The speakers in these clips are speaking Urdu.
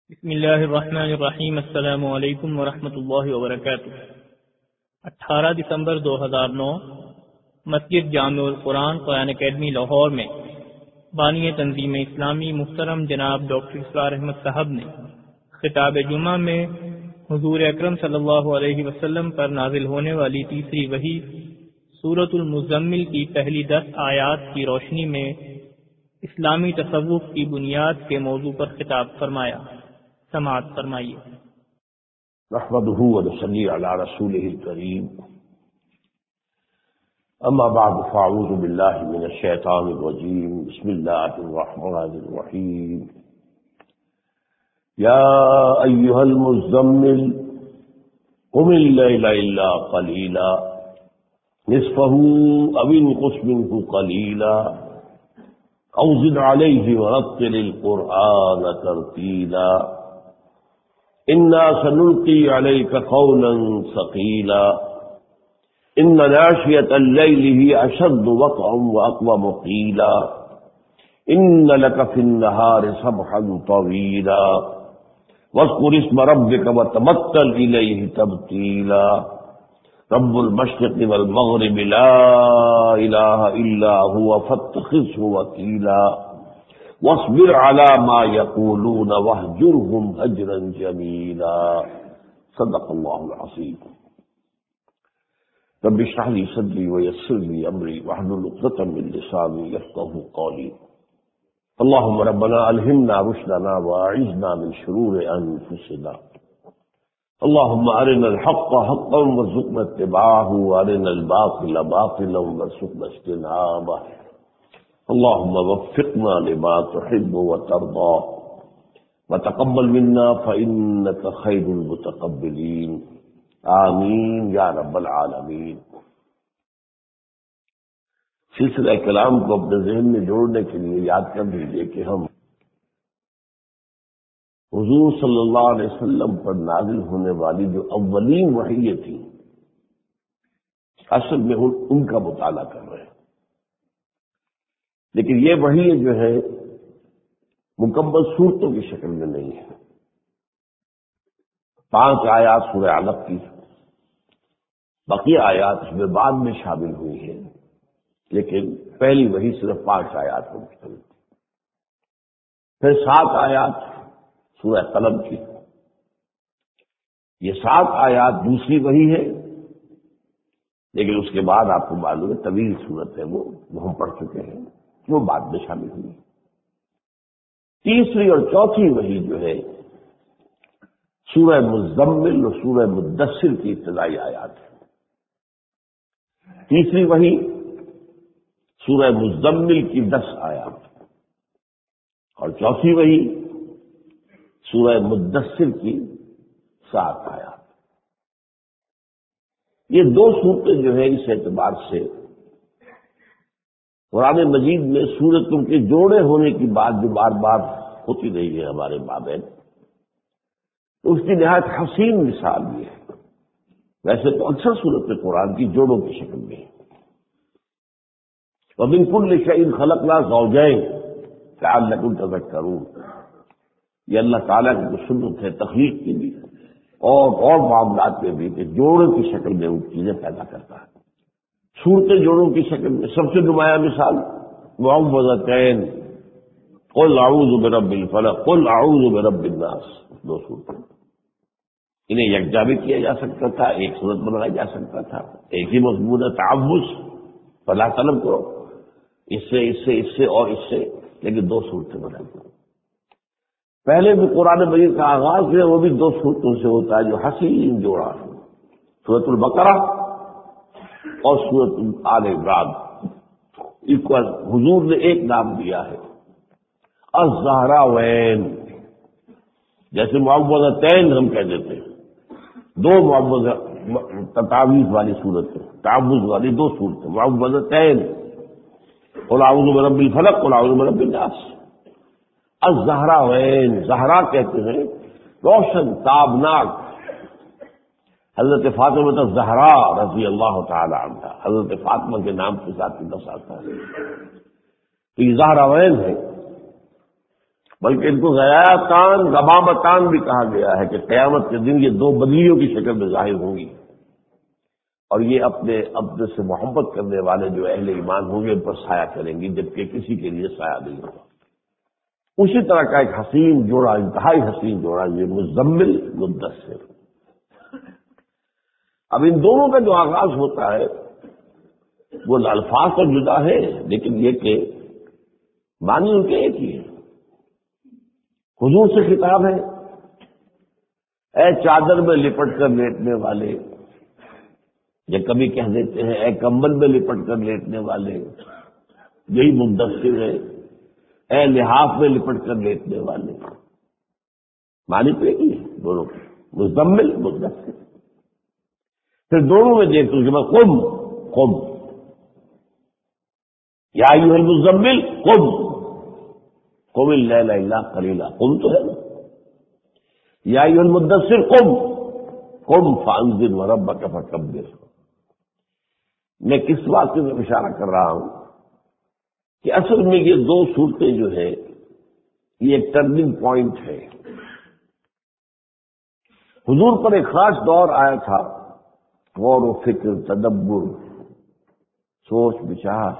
بسم اللہ الرحمن الرحیم۔ السلام علیکم ورحمۃ اللہ وبرکاتہ۔ 18 دسمبر 2009 مسجد جامع القرآن قرآن اکیڈمی لاہور میں بانی تنظیم اسلامی محترم جناب ڈاکٹر اسرار احمد صاحب نے خطاب جمعہ میں حضور اکرم صلی اللہ علیہ وسلم پر نازل ہونے والی تیسری وحی سورۃ المزمل کی پہلی 10 آیات کی روشنی میں اسلامی تصوف کی بنیاد کے موضوع پر خطاب فرمایا۔ سماعت فرمائیے۔ نحمده ونصلي على رسوله الكريم، اما بعد فاعوذ بالله من الشيطان الرجيم، بسم الله الرحمن الرحيم۔ يا ايها المزمل قم الليل الا قليلا نصفه او انقص منه قليلا او زد عليه ورتل القرآن ترتيلا إنا سنلقي عليك قولا ثقيلا إن ناشئة الليل هي أشد وطئا وأقوم قيلا إن لك في النهار سبحا طويلا واذكر اسم ربك وتبتل إليه تبتيلا رب المشرق والمغرب لا إله إلا هو فاتخذه وكيلا واصبر على ما يقولون واهجرهم هجرا جميلا صدق الله العظيم۔ رب اشرح لي صدري ويسر لي امري واحلل عقدة من لساني يفقهوا قولي۔ اللهم ربنا الهمنا رشدنا واعذنا من شرور انفسنا، اللهم ارنا الحق حقا وارزقنا اتباعه وارنا الباطل باطلا وارزقنا اجتنابه، اللهم وفقنا لما تحب وترضى وتقبل منا فإنك خير المتقبلين، آمین یا رب العالمین۔ سلسلہ کلام کو اپنے ذہن میں جوڑنے کے لیے یاد کر لیجیے کہ ہم حضور صلی اللہ علیہ وسلم پر نازل ہونے والی جو اولین وحی تھی، اصل میں ان کا مطالعہ کر رہے ہیں، لیکن یہ وحی جو ہے مکمل صورتوں کی شکل میں نہیں ہے۔ 5 آیات سورہ علق کی، باقی آیات اس میں بعد میں شامل ہوئی ہیں، لیکن پہلی وحی صرف 5 آیات پر مشتمل تھی۔ پھر 7 آیات سورہ قلم کی، یہ 7 آیات دوسری وحی ہے، لیکن اس کے بعد آپ کو معلوم ہے طویل صورت ہے، وہ ہم پڑھ چکے ہیں، وہ بعد میں شامل ہوئی۔ تیسری اور چوتھی وحی جو ہے سورہ مزمل اور سورہ مدثر کی ابتدائی آیات ہے۔ تیسری وحی سورہ مزمل کی 10 آیات اور چوتھی وحی سورہ مدثر کی 7 آیات۔ یہ 2 صورتیں جو ہے اس اعتبار سے قرآن مجید میں سورتوں کے جوڑے ہونے کی بات جو بار بار ہوتی رہی ہے ہمارے مابین، تو اس کی نہایت حسین مثال یہ ہے۔ ویسے تو اکثر سورت قرآن کی جوڑوں کی شکل میں ہے۔ وَمِن كُلِّ شَيْءٍ خَلَقْنَا زَوْجَيْنِ لَعَلَّكُمْ تَذَكَّرُونَ، یہ اللہ تعالیٰ کی جو سنت ہے تخلیق کی بھی اور معاملات میں بھی کہ جوڑوں کی شکل میں وہ چیزیں پیدا کرتا ہے۔ صورتیں جوڑوں کی شکل میں سب سے نمایاں مثال معوذتین، قل اعوذ برب الفلق، قل اعوذ برب الناس، 2 صورتیں۔ انہیں یکجا بھی کیا جا سکتا تھا، ایک صورت بنایا جا سکتا تھا، ایک ہی مضمون تعوذ، فلاح طلب کرو اس سے اور اس سے، لیکن 2 صورتیں بنائی۔ پہلے بھی قرآن مجید کا آغاز ہے وہ بھی 2 صورتوں سے ہوتا ہے جو حسین جوڑا ہے، سورۃ البقرہ اور سورۃ آل عمران۔ اس کو حضور نے ایک نام دیا ہے الزہراوین، جیسے معوذتین ہم کہہ دیتے ہیں، 2 تعویذ والی صورت ہے، تعوذ والی 2 صورتیں، معوذتین، قل اعوذ برب الفلق، قل اعوذ برب الناس۔ الزہراوین، زہرا کہتے ہیں روشن تابناک۔ حضرت فاطمہ الزہرا رضی اللہ تعالی عنہ، حضرت فاطمہ کے نام کے ساتھ 10 آتا ہے، تو یہ زہراوین ہے۔ بلکہ ان کو غیاتان غمامتان بھی کہا گیا ہے کہ قیامت کے دن یہ دو بدلیوں کی شکل میں ظاہر ہوں گی، اور یہ اپنے سے محبت کرنے والے جو اہل ایمان ہوں گے ان پر سایہ کریں گی، جبکہ کسی کے لیے سایہ نہیں ہوگا۔ اسی طرح کا ایک حسین جوڑا، انتہائی حسین جوڑا، یہ مزمل مدثر۔ اب ان دونوں کا جو آغاز ہوتا ہے وہ الفاظ تو جدا ہے، لیکن یہ کہ معنی ان کے ایک ہی ہے۔ حضور سے خطاب ہے، اے چادر میں لپٹ کر لیٹنے والے، یا کبھی کہہ دیتے ہیں اے کمبل میں لپٹ کر لیٹنے والے، یہی مدثر ہے، اے لحاف میں لپٹ کر لیٹنے والے، معنی تو ایک ہی ہے دونوں کے، مزمل مدثر۔ پھر دونوں میں دیکھ لوں کہ میں قم یا ایھا المزمل قم اللیل الا قلیلا، قم تو ہے نا، یا ایھا المدثر قم فانذر وربک فکبر۔ میں کس واقعے میں اشارہ کر رہا ہوں کہ اصل میں یہ دو صورتیں جو ہے یہ ایک ٹرننگ پوائنٹ ہے۔ حضور پر ایک خاص دور آیا تھا، غور و فکر، تدبر، سوچ بچار۔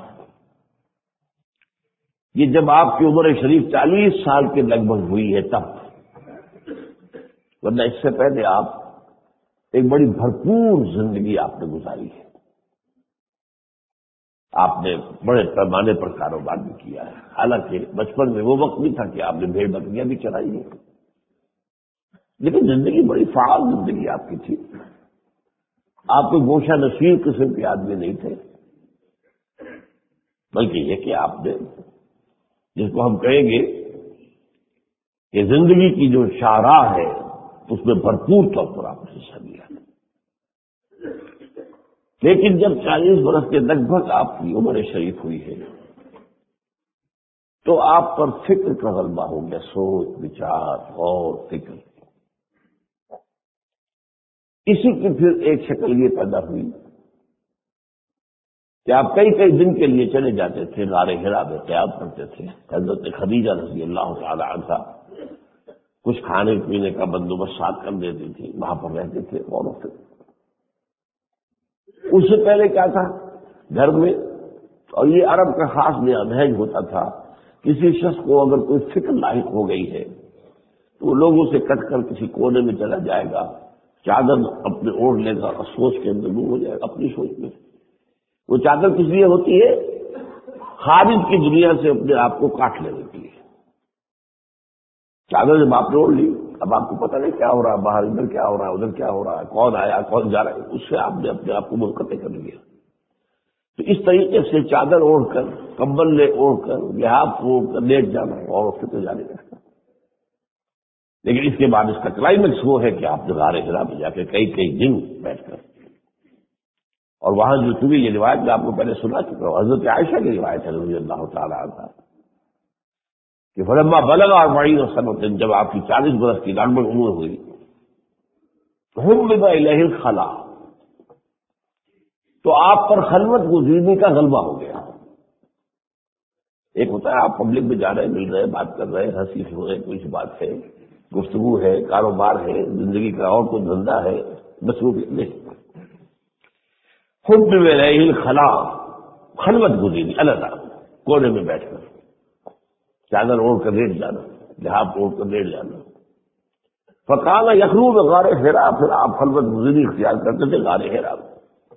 یہ جب آپ کی عمر شریف 40 سال کے لگ بھگ ہوئی ہے تب، ورنہ اس سے پہلے آپ ایک بڑی بھرپور زندگی آپ نے گزاری ہے۔ آپ نے بڑے پیمانے پر کاروبار بھی کیا ہے، حالانکہ بچپن میں وہ وقت نہیں تھا کہ آپ نے بھیڑ بکریاں بھی چرائی ہیں، لیکن زندگی بڑی فعال زندگی آپ کی تھی۔ آپ کوئی گوشہ نشین قسم کے آدمی نہیں تھے، بلکہ یہ کہ آپ نے جس کو ہم کہیں گے کہ زندگی کی جو شاہراہ ہے اس میں بھرپور طور پر آپ نے حصہ لیا۔ لیکن جب 40 برس کے لگ بھگ آپ کی عمر شریف ہوئی ہے تو آپ پر فکر کا غلبہ ہو گیا، سوچ بچار اور فکر۔ اسی کی پھر ایک شکل یہ پیدا ہوئی کہ آپ کئی کئی دن کے لیے چلے جاتے تھے، غار حرا میں قیام کرتے تھے۔ حضرت خدیجہ رضی اللہ تعالی عنہا کچھ کھانے پینے کا بندوبست ساتھ کر دیتی تھی، وہاں پر رہتے تھے۔ اور پھر اس سے پہلے کیا تھا گھر میں، اور یہ عرب کا خاص نہج ہوتا تھا، کسی شخص کو اگر کوئی فکر لاحق ہو گئی ہے تو وہ لوگوں سے کٹ کر کسی کونے میں چلا جائے گا، چادر اپنے اوڑھ لے گا اور سوچ کے اندر گم ہو جائے گا اپنی سوچ میں۔ وہ چادر کس لیے ہوتی ہے؟ خارج کی دنیا سے اپنے آپ کو کاٹ لینے کے لیے۔ چادر جب آپ نے اوڑھ لی، اب آپ کو پتہ نہیں کیا ہو رہا ہے باہر، ادھر کیا ہو رہا ہے ادھر کیا ہو رہا ہے، کون آیا کون جا رہا ہے، اس سے آپ نے اپنے آپ کو منقطع کر لیا۔ تو اس طریقے سے چادر اوڑھ کر، کمبل لے اوڑھ کر، لحاف اوڑھ کر لیٹ جانا اور فکر جانے لگتا۔ لیکن اس کے بعد اس کا کلائمیکس وہ ہے کہ آپ نے غار حرا میں جا کے کئی کئی دن بیٹھ کر، اور وہاں جو چونکہ یہ روایت میں آپ کو پہلے سنا چکا ہوں، حضرت عائشہ کی روایت ہے رضی اللہ تعالی عنہا کہ فلما بلغ 40 سنۃ، جب آپ کی 40 برس کی لگ بھگ عمر ہوئی، حبب الیہ الخلا، تو آپ پر خلوت گزینی کا غلبہ ہو گیا۔ ایک ہوتا ہے آپ پبلک میں جا رہے ہیں، مل رہے ہیں، بات کر رہے ہیں، ہنسی ہو رہے، کوئی سی بات ہے، گفتگو ہے، کاروبار ہے، زندگی کا اور کوئی دھندا ہے، مصروفیت نہیں۔ حبب الیہ الخلا، خلوت گزینی، علیحدہ کونے میں بیٹھ کر چادر اوڑھ کر لیٹ جانا، لحاف اوڑھ کر لیٹ جانا۔ فکان یخلو بغار حرا، پھر آپ خلوت گزینی اختیار کرتے تھے غار حرا میں۔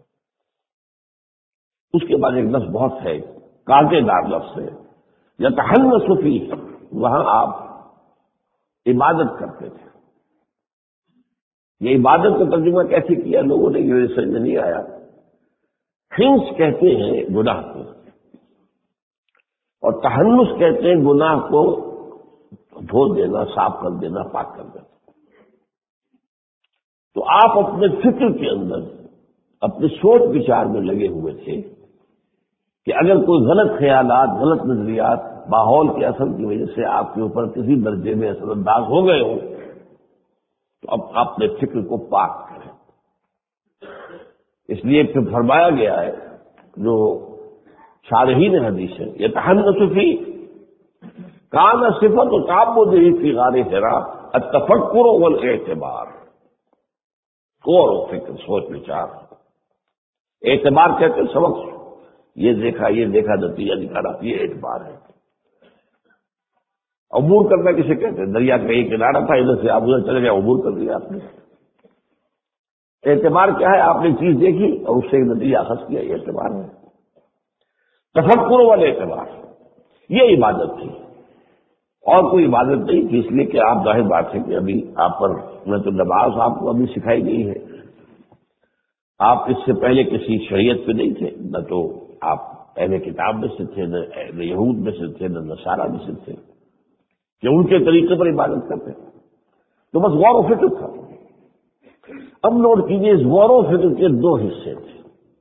اس کے بعد ایک لفظ بہت ہے، کانٹے دار لفظ ہے، یتحنث فیہ، وہاں آپ عبادت کرتے تھے۔ یہ عبادت کا ترجمہ کیسے کیا لوگوں نے، یہ سمجھ میں نہیں آیا۔ حنس کہتے ہیں گناہ کو، اور تحنث کہتے ہیں گناہ کو دھو دینا، صاف کر دینا، پاک کر دینا۔ تو آپ اپنے فکر کے اندر، اپنے سوچ بچار میں لگے ہوئے تھے کہ اگر کوئی غلط خیالات، غلط نظریات ماحول کے اثر کی وجہ سے آپ کے اوپر کسی درجے میں اثر انداز ہو گئے ہوں تو اب اپنے فکر کو پاک کریں۔ اس لیے پھر فرمایا گیا ہے، جو شارحین حدیث ہے، یتحنث فیہ، کان صفت و تعبدہ فی غار حرا التفکر والاعتبار، غور و فکر، سوچ وچار۔ اعتبار کہتے ہیں سبق، یہ دیکھا نتیجہ نکالا، یہ اعتبار ہے۔ عبور کرنا کسے کہتے ہیں؟ دریا کا ایک کنارہ تھا، ادھر سے آپ ادھر چلے گئے، عبور کر دیا آپ نے۔ اعتبار کیا ہے؟ آپ نے چیز دیکھی اور اس سے ایک نتیجہ اخذ کیا، یہ اعتبار ہے۔ تفکر والے اعتبار، یہ عبادت تھی اور کوئی عبادت نہیں تھی، اس لیے کہ آپ ظاہر بات ہے کہ ابھی آپ پر میں تو نماز آپ کو ابھی سکھائی گئی ہے، آپ اس سے پہلے کسی شریعت پہ نہیں تھے، نہ تو آپ اہل کتاب میں سے تھے، نہ یہود میں سے تھے، نہ نصارہ میں سے تھے کہ ان کے طریقے پر عبادت کرتے، تو بس غور و فکر تھا۔ اب نوٹ کیجیے، اس غور و فکر کے دو حصے تھے۔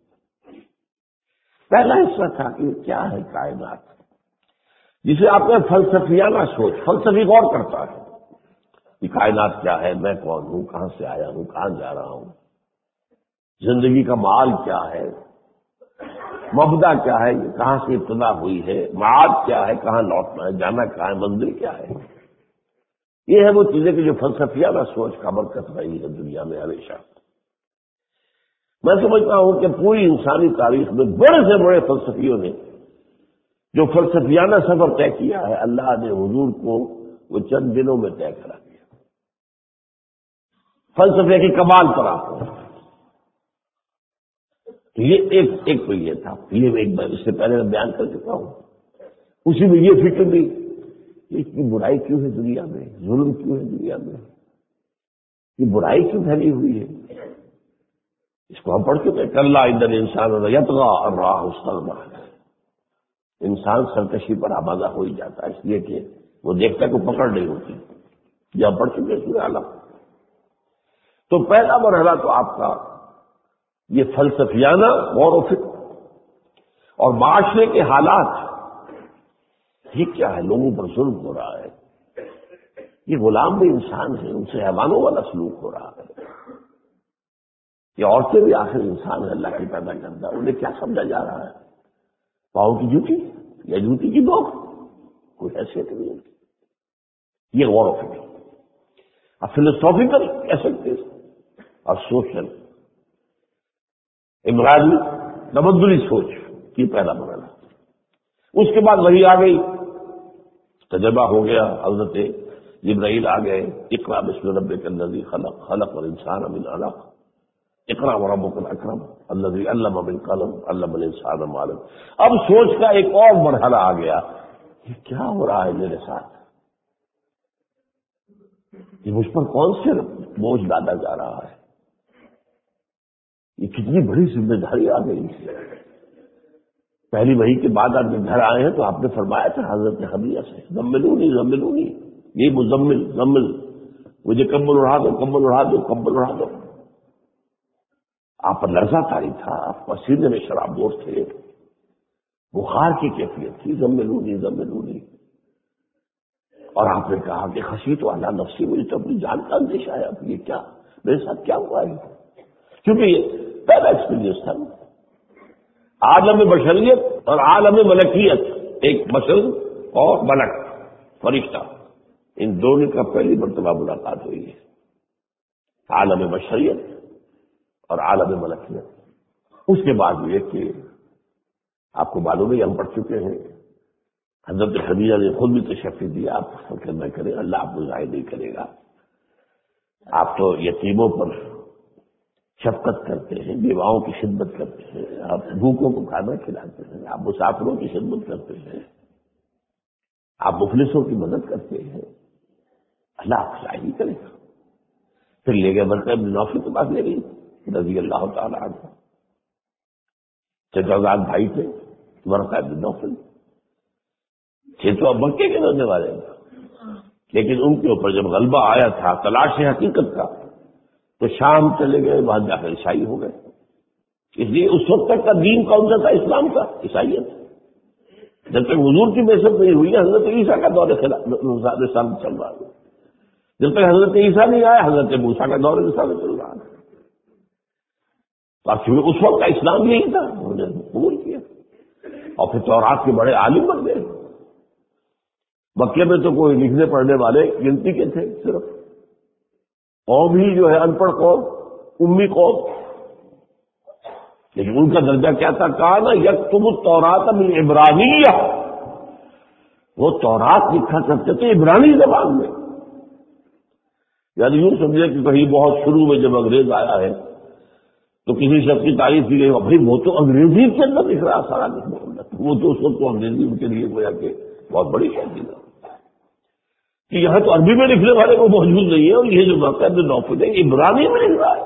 پہلا حصہ تھا کہ کیا ہے کائنات، جسے آپ نے فلسفیانہ سوچ، فلسفی غور کرتا ہے کہ کائنات کیا ہے، میں کون ہوں، کہاں سے آیا ہوں، کہاں جا رہا ہوں، زندگی کا معال کیا ہے، مبدا کیا ہے، کہاں سے ابتدا ہوئی ہے، معاد کیا ہے، کہاں لوٹنا ہے، جانا کہاں ہے، منزل کیا ہے۔ یہ ہے وہ چیزیں کہ جو فلسفیانہ سوچ کا برکت رہی ہے دنیا میں ہمیشہ۔ میں سمجھتا ہوں کہ پوری انسانی تاریخ میں بڑے سے بڑے فلسفیوں نے جو فلسفیانہ سفر طے کیا ہے، اللہ نے حضور کو وہ چند دنوں میں طے کرا دیا۔ فلسفے کی کمال پر آپ کو یہ ایک تو یہ تھا، یہ ایک بار اس سے پہلے میں بیان کر چکا ہوں۔ اسی میں یہ فکر بھی کہ اتنی برائی کیوں ہے دنیا میں، ظلم کیوں ہے دنیا میں، یہ برائی کیوں پھیلی ہوئی ہے۔ اس کو ہم پڑھ چکے کہ اللہ عند الانسان یطغی ان رآہ استغنی، انسان سرکشی پر آمادہ ہو ہی جاتا ہے اس لیے کہ وہ دیکھتا کو پکڑ نہیں ہوتی، یہ ہم پڑھ چکے سورہ علق۔ تو پہلا مرحلہ تو آپ کا یہ فلسفیانہ غور و فکر اور معاشرے کے حالات، یہ کیا ہے، لوگوں پر ظلم ہو رہا ہے، یہ غلام بھی انسان ہیں، ان سے حیوانوں والا سلوک ہو رہا ہے، یہ عورتیں بھی آخر انسان ہے، اللہ کی پیدا کرتا، انہیں کیا سمجھا جا رہا ہے، پاؤں کی جوتی یا جوتی کی نوک، کوئی حیثیت نہیں ہوتی۔ یہ غور و فکر اب فلسفیکل کہہ سکتے ہیں اور سوشل امراضی تبدلی سوچ کی پہلا مرحلہ۔ اس کے بعد وہی آ گئی، تجربہ ہو گیا، حضرت جبرائیل آ گئے، اقرأ بسم ربک الذی خلق، خلق الانسان من علق، اقرأ وربک الاکرم الذی علم بالقلم علم الانسان ما لم۔ اب سوچ کا ایک اور مرحلہ آ گیا، یہ کیا ہو رہا ہے میرے ساتھ، یہ مجھ پر کون سے بوجھ لادا جا رہا ہے، یہ کتنی بڑی ذمہ داری آ گئی۔ پہلی وحی کے بعد آپ جب گھر آئے ہیں تو آپ نے فرمایا تھا حضرت خدیجہ سے، زملونی زملونی، یہ مزمل زمل، مجھے کمبل اڑا دو، کمبل اڑا دو، کمبل اڑا دو۔ آپ پر لرزہ طاری تھا، آپ پسینے میں شرابور تھے، بخار کی کیفیت تھی، زملونی زملونی۔ اور آپ نے کہا کہ خشیت والا نفسی، مجھے تو اپنی جان کا اندیشہ ہے، اب یہ کیا میرے ساتھ کیا ہوا ہے، کیونکہ یہ پہلا ایکسپیرینس تھا، عالم بشریت اور عالم ملکیت، ایک بشر اور ملک فرشتہ، ان دونوں کا پہلی مرتبہ ملاقات ہوئی ہے، عالم بشریت اور عالم ملکیت۔ اس کے بعد یہ کہ آپ کو معلوم ہے، ہم پڑھ چکے ہیں، حضرت خدیجہ نے خود بھی تشریف دیا، آپ فکر نہ کریں، اللہ آپ کو ضائع نہیں کرے گا، آپ تو یتیموں پر شفقت کرتے ہیں، بیواؤں کی خدمت کرتے ہیں، آپ بھوکوں کو کھانا کھلاتے ہیں، آپ مسافروں کی خدمت کرتے ہیں، آپ مفلسوں کی مدد کرتے ہیں، اللہ آپ ضائع نہیں کرے گا۔ پھر لے گئے ورقہ بن نوفل کے پاس، لے گئی رضی اللہ تعالیٰ عنہ، چچا بھائی تھے ورقہ بن نوفل، یہ تو اب مکے کے رہنے والے ہیں، لیکن ان کے اوپر جب غلبہ آیا تھا تلاش حقیقت کا تو شام چلے گئے، وہاں جا کر عیسائی ہو گئے۔ اس لیے اس وقت تک کا دین کون سا تھا؟ اسلام کا، عیسائیت۔ جب تک حضور کی بعثت نہیں ہوئی، حضرت عیسیٰ کا دور رسالت چل رہا ہے، جب تک حضرت عیسیٰ نہیں آیا حضرت موسیٰ کا دور رسالت چل رہا ہے۔ کیونکہ اس وقت کا اسلام یہی تھا، انہوں نے قبول کیا اور پھر تورات کے بڑے عالم بن گئے۔ مکے میں تو کوئی لکھنے پڑھنے والے گنتی کے تھے صرف، قوم ہی جو ہے ان پڑھ قوم، امی قوم، لیکن ان کا درجہ کیا تھا؟ کانا یکتب التوراۃ بالعبرانیہ، وہ تورات لکھا کرتے تھے عبرانی زبان میں. یعنی یوں سمجھے کہ کہیں بہت شروع میں جب انگریز آیا ہے تو کسی شخص کی تعریف کی گئی، بھائی وہ تو انگریزی کے اندر لکھ رہا سارا وہ تو اس وقت تو انگریزی ان کے لیے گویا کہ بہت بڑی شادی ہے کہ یہاں تو عربی میں لکھنے والے کو موجود نہیں ہے، اور یہ جو باقاعدہ نوفل ہے عبرانی میں لکھ رہا ہے.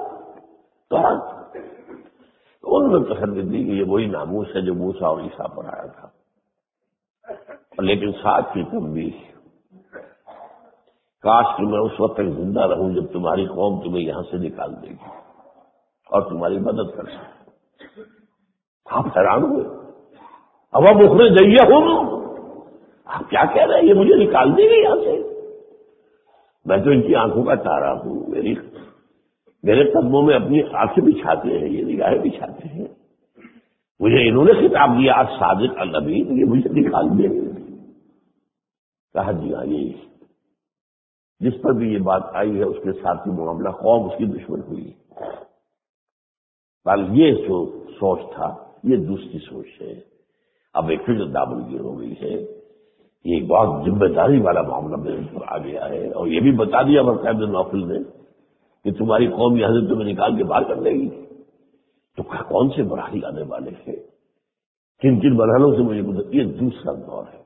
تو ان میں تسلی دی کہ یہ وہی ناموس ہے جو موسیٰ اور عیسیٰ پر آیا تھا. لیکن ساتھ ہی تنبیہ، کاش کہ میں اس وقت تک زندہ رہوں جب تمہاری قوم تمہیں یہاں سے نکال دے گی اور تمہاری مدد کر سکے. آپ حیران ہوئے، اب اخرج جیہم، آپ کیا کہہ رہے ہیں؟ یہ مجھے نکال دے گی یہاں سے؟ میں تو ان کی آنکھوں کا تارا ہوں، میرے قدموں میں اپنی آنکھیں بچھاتے ہیں، یہ نگاہیں بچھاتے ہیں، مجھے انہوں نے خطاب دیا آج صادق النبی، یہ مجھے نکال دیں گے. کہا جی ہاں، یہی جس پر بھی یہ بات آئی ہے اس کے ساتھ ہی معاملہ، قوم اس کی دشمن ہوئی. بل یہ جو سوچ تھا یہ دوسری سوچ ہے. اب ایک فکر دامنگیر ہو گئی ہے، یہ ایک بہت ذمہ داری والا معاملہ میرے اوپر آ گیا ہے، اور یہ بھی بتا دیا باقاعدہ نوفل نے کہ تمہاری قوم یہاں سے تمہیں نکال کے باہر کر لے گی. تو کون سے مراحل آنے والے ہیں، کن کن مرحلوں سے مجھے گزر، یہ دوسرا دور ہے،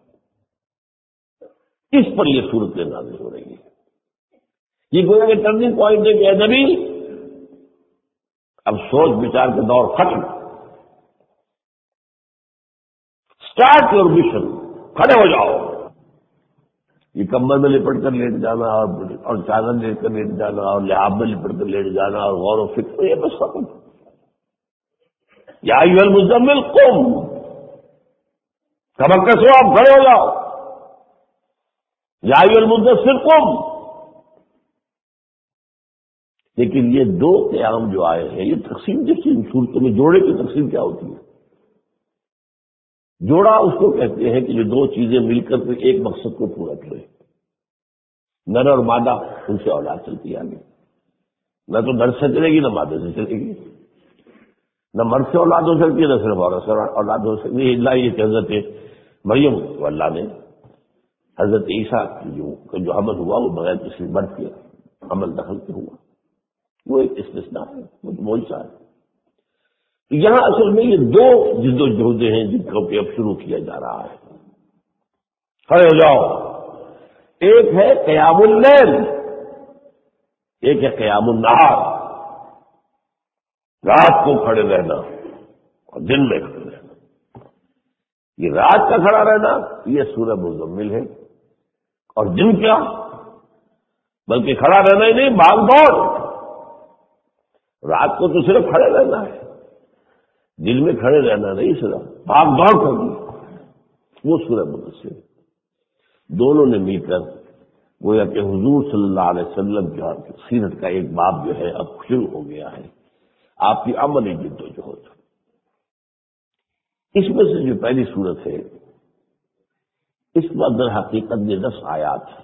اس پر یہ صورتیں نازل ہو رہی ہیں. یہ گویا کہ ٹرننگ پوائنٹ ہے کہ اے نبی اب سوچ بچار کا دور ختم، اسٹارٹ یور مشن، کھڑے ہو جاؤ. یہ کمبل میں لپٹ کر لیٹ جانا اور چادر لے کر لیٹ جانا اور لحاف میں لپٹ کر لیٹ جانا اور غور و فکر، یہ بس ختم. یا ایھا المزمل قم، کمر سو آپ کھڑے ہو جاؤ. یا ایھا المدثر قم. لیکن یہ دو قیام جو آئے ہیں، یہ تقسیم دیکھیے ان صورتوں میں جوڑے کی تقسیم کیا ہوتی ہے. جوڑا اس کو کہتے ہیں کہ جو دو چیزیں مل کر کے ایک مقصد کو پورا کرے. نر اور مادہ، ان سے اولاد چلتی ہے آگے، نہ تو نر سے چلے گی نہ مادہ سے چلے گی، نہ مرد سے اولاد ہو سکتی ہے نہ صرف عورت سے اولاد ہو سکتی ہے. اللہ یہ کہ حضرت مریم کو اللہ نے حضرت عیسیٰ جو حمل ہوا وہ بغیر کسی مرد کے حمل دخل کے ہوا، وہ ایک استثناء ہے، وہ تو معجزہ ہے. یہاں اصل میں یہ دو جد و جہدیں ہیں جن کو کہ اب شروع کیا جا رہا ہے. کھڑے ہو جاؤ. ایک ہے قیام اللیل، ایک ہے قیام النہار، رات کو کھڑے رہنا اور دن میں کھڑے رہنا. یہ رات کا کھڑا رہنا یہ سورہ مزمل ہے، اور دن کیا، بلکہ کھڑا رہنا ہی نہیں، بھاگ دوڑ. رات کو تو صرف کھڑے رہنا ہے، دل میں کھڑے رہنا نہیں، صرف بھاگ دوڑ کرنی، وہ سورہ مدثر. دونوں نے مل کر گویا کہ حضور صلی اللہ علیہ وسلم کی سیرت کا ایک باب جو ہے اب شروع ہو گیا ہے، آپ کی عملی جد و جہد. اس میں سے جو پہلی صورت ہے اس میں در حقیقت یہ 10 آیات ہیں.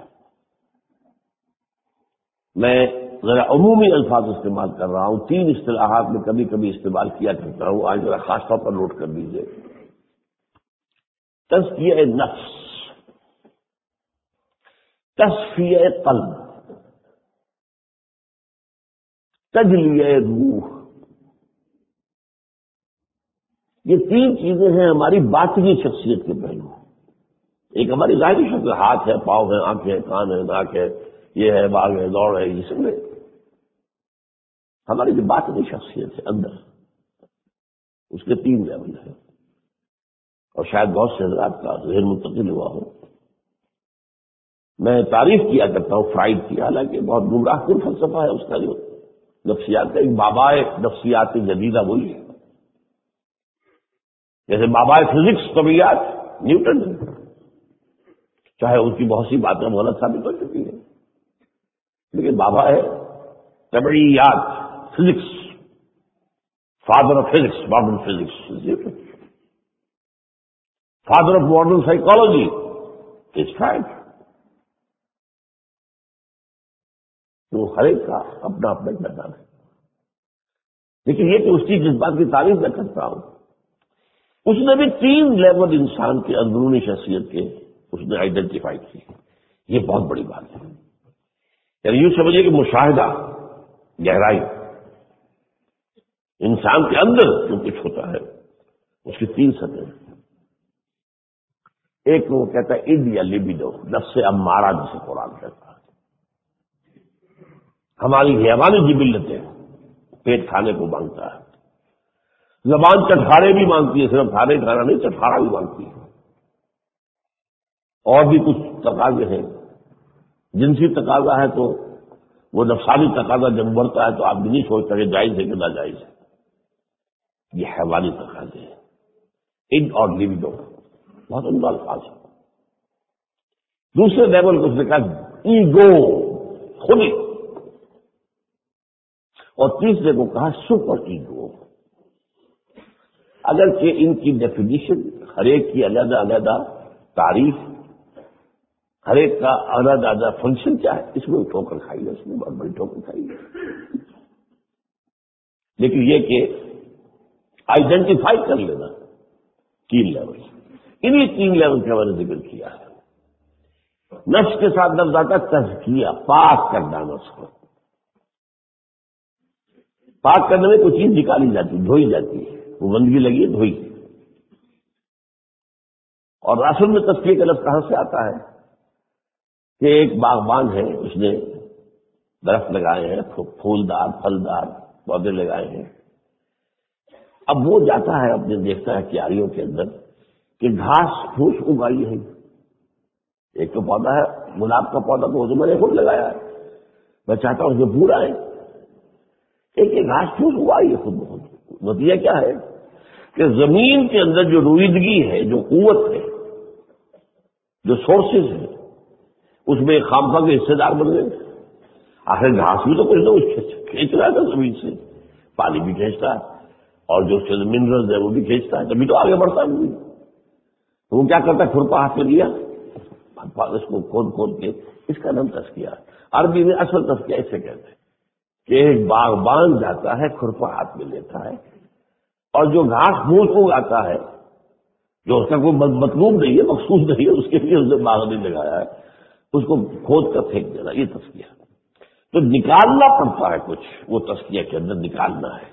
میں ذرا عمومی الفاظ استعمال کر رہا ہوں، 3 اصطلاحات میں کبھی کبھی استعمال کیا کرتا ہوں، آج ذرا خاص طور پر نوٹ کر لیجیے. تزکیہ نفس، تصفیہ قلب، تجلیہ روح. یہ 3 چیزیں ہیں ہماری باطنی شخصیت کے پہلو. ایک ہماری ظاہری شکل، ہاتھ ہے، پاؤں ہے، آنکھ ہے، کان ہے، ناک ہے، یہ ہے، باغ ہے، دوڑ ہے، یہ سب ہے. ہماری جو باطنی شخصیت ہے اندر، اس کے 3 لیول ہیں، اور شاید بہت سے حضرات کا ذہن منتقل ہوا ہو. میں تعریف کیا کرتا ہوں فرائڈ کی، حالانکہ بہت گمراہ کن فلسفہ ہے اس کا، جو نفسیات کا ایک بابائے نفسیات جدیدہ وہی ہے. جیسے بابائے فزکس طبیعیات نیوٹن ہے، چاہے ان کی بہت سی باتیں غلط ثابت ہو چکی ہیں، لیکن بابا ہے طبیعیات، physics, father of physics, modern physics. Father of modern psychology is Freud. تو ہر ایک کا اپنا اپنا کردار ہے. لیکن یہ کہ اس کی جذبات کی تعریف میں کرتا ہوں، اس نے بھی 3 لیول انسان کے اندرونی شخصیت کے اس نے آئیڈینٹیفائی کی. یہ بہت بڑی بات ہے. یعنی یوں سمجھیے کہ مشاہدہ، گہرائی، انسان کے اندر جو کچھ ہوتا ہے اس کی 3 سطحیں ہیں. ایک وہ کہتا ہے اِد یا لبیڈو، نفس امارہ جسے قرآن کہتا ہے. ہماری حیوانی جبلتیں، پیٹ کھانے کو مانگتا ہے. زبان چٹخارے بھی مانگتی ہے، صرف کھانے کھانا نہیں، چٹخارا بھی مانگتی ہے. اور بھی کچھ تقاضے ہیں. جنسی تقاضا ہے تو وہ نفسانی تقاضا جب بڑھتا ہے تو آپ بھی نہیں سوچتا کہ جائز ہے کہ ناجائز ہے. یہ حیوانی تقاضے ہیں. اِد اور لبیڈو بہت عمدہ الفاظ ہے. دوسرے لیول کو اس نے کہا ایگو، خودی. اور تیسرے کو کہا سپر ایگو. اگرچہ ان کی ڈیفینیشن ہر ایک کی علیحدہ علیحدہ تعریف، ہر ایک کا علیحدہ علیحدہ فنکشن کیا ہے، اس میں ٹھوکر کھائی ہے، اس میں بہت بڑی ٹھوکر کھائی ہے. لیکن یہ کہ آئیڈینٹیفائی کر لینا 3 لیول، انہی 3 لیول کا میں نے ذکر کیا ہے. نفس کے ساتھ لفظ آتا ہے تزکیہ، پاک کرنا. نفس کو پاک کرنے میں کوئی چیز نکالی جاتی، دھوئی جاتی ہے. وہ گندگی لگی ہے، دھوئی. اور اصل میں تزکیے کا لفظ کہاں سے آتا ہے کہ ایک باغبان ہے، اس نے درخت لگائے ہیں، پھولدار پھلدار پودے لگائے ہیں. اب وہ جاتا ہے اپنے دیکھتا ہے کیاریوں کے اندر کہ گھاس پھوس اگائی ہے. ایک تو پودا ہے گلاب کا پودا، تو میں نے خود لگایا ہے، میں چاہتا ہوں اس میں پورا ہے. ایک گھاس پھوس اگائی ہے خود بخود. نتیجہ کیا ہے کہ زمین کے اندر جو رویدگی ہے، جو قوت ہے، جو سورسز ہے، اس میں خامخواہ کے حصے دار بن گئے. آخر گھاس بھی تو کچھ نہ کچھ کھینچ رہا تھا زمین سے، پانی بھی کھینچتا ہے اور جو منرلز ہے وہ بھی کھینچتا ہے، تبھی تو آگے بڑھتا ہے. تو وہ کیا کرتا ہے، کھرپا ہاتھ میں لیا، اس کو کھود کھود کے، اس کا نام تزکیہ. عربی میں اصل تزکیہ اسے کہتے ہیں کہ ایک باغبان جاتا ہے، کھرپا ہاتھ میں لیتا ہے، اور جو گھاس پھوس اگاتا ہے، جو اس کا کوئی مطلوب نہیں ہے، مخصوص نہیں ہے، اس کے لیے اس نے باغ نہیں لگایا ہے، اس کو کھود کر پھینک دینا، یہ تزکیہ. تو نکالنا پڑتا ہے کچھ، وہ تزکیہ کے اندر نکالنا ہے.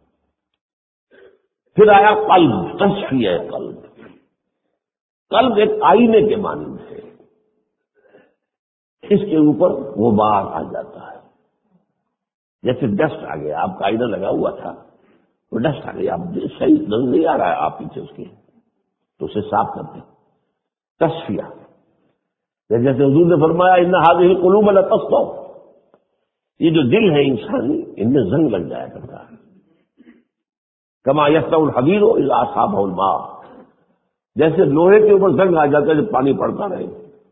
پھر آیا قلب، تزکیہ ہے قلب. قلب ایک آئینے کے مانند ہے، اس کے اوپر غبار آ جاتا ہے. جیسے ڈسٹ آ گیا، آپ کا آئینہ لگا ہوا تھا، وہ ڈسٹ آ گئی، آپ صحیح نظر نہیں آ رہا ہے آپ پیچھے اس کے، تو اسے صاف کرتے. تصفیہ، جیسے حضور نے فرمایا ان هذه القلوب لتصفى، یہ جو دل ہے انسانی، ان میں زنگ لگ جایا کرتا ہے. كما يصفى الحديد اذا اصابه الماء، جیسے لوہے کے اوپر زنگ آ جاتا ہے جب پانی پڑتا رہے.